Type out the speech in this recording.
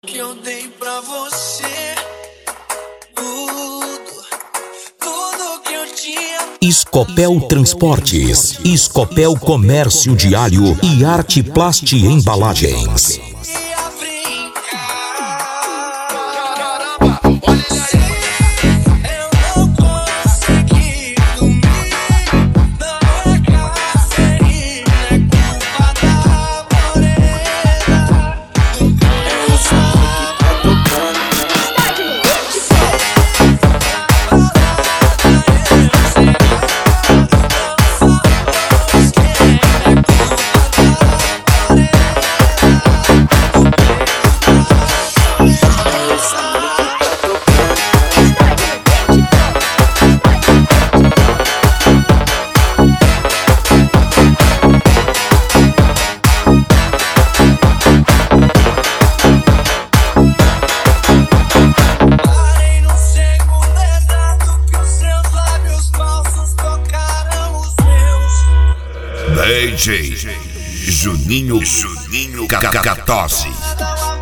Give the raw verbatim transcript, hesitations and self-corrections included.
Que eu dei pra você tudo, tudo que eu tinha. Escopel Transportes, Escopel Comércio Diário e Arte Plast Embalagens. Ia brincar. Eu não consegui dormir. Não é cafeína, é culpa da morena. Eu só D J Juninho Juninho Cacatosse.